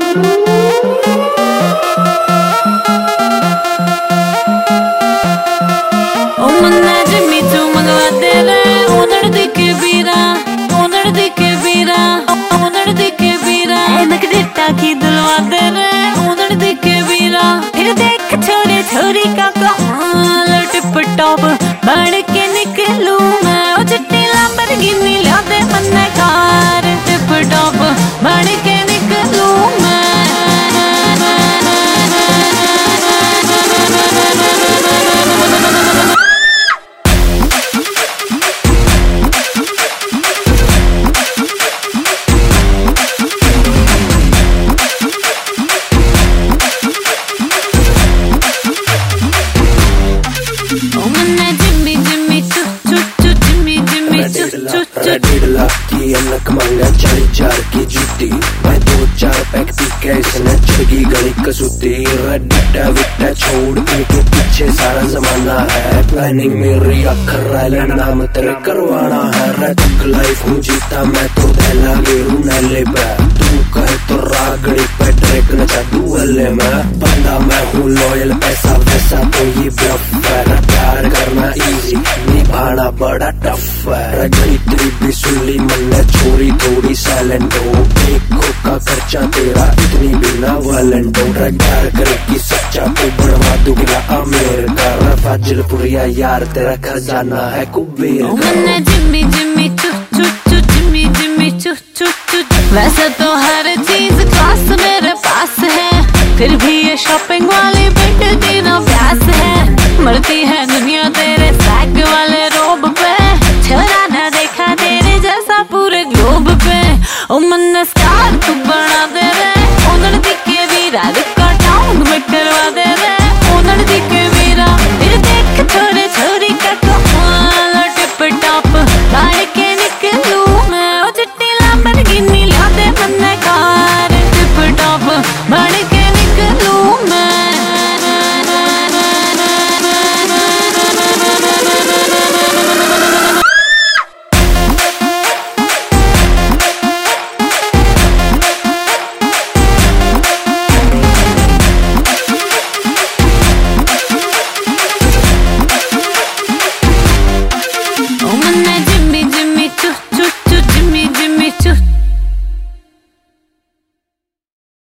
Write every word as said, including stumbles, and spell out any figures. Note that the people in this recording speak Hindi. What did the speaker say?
की दिलवा दे रे उधर दिखे वीरा फिर देख छोरे छोरी का कमाल टिप टॉप बढ़ के निकलूं मैं ओ चिट्टी लैम्बोर्गिनी ला दे मन्ने कार टिप टॉप बढ़ के निकलूं मैं डेढ़ लाख की अनक मंगा चार चार की जूती मैं दो चार पैक पी के इसने चढ़गी गली कसूती डट्टा विट्टा छोड़ के पीछे सारा जमाना है प्लानिंग मेरी अखर नाम तेरे करवाना है रैक लाइफ हूँ जीता मैं तो दहला गेरू नैले पे तू कहे तो रागड़ी पे ट्रैक नचा दूल्हे में बंदा मैं हूँ लॉयल पैसा वैसा तो ये ब्लफ है प्यार करना इजी निभाना बड़ा टफ है गणित्री भी सुनली मन छोरी थोड़ी साइलेंट हो एक का खर्चा तेरा इतनी भी ना वालेंट हो प्यार करेगी सच्चा तो बढ़वा दूंगा अमीर का फाजिलपुरिया यार तेरा खजाना है कुबेर जिम्मी जिम्मी चु चु चु जिम्मी जिम्मी चु चु चु वैसे तो हर चीज क्लास मेरे पास है फिर भी ये शॉपिंग वाली बिट की ना प्यास है मरती है